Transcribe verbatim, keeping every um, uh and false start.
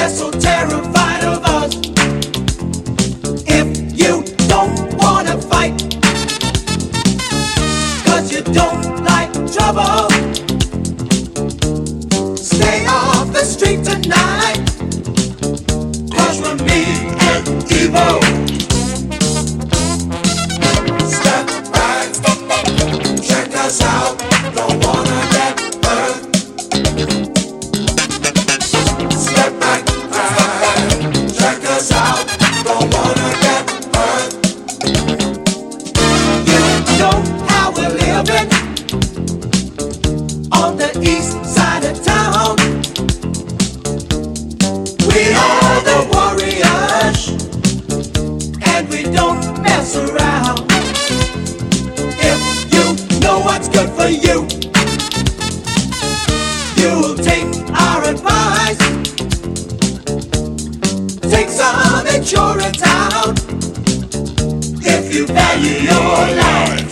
They're so terrified of us. If you don't wanna fight, 'cause you don't like trouble, stay off the street tonight, 'cause we're mean and evil. Step back, check us out, don't wanna get hurt. Step back, check us out, don't wanna get hurt. You know how we're living on the east side of town. We are the warriors, and we don't mess around. If you know what's good for you, you'll take our advice. Take some insurance out if you value your life.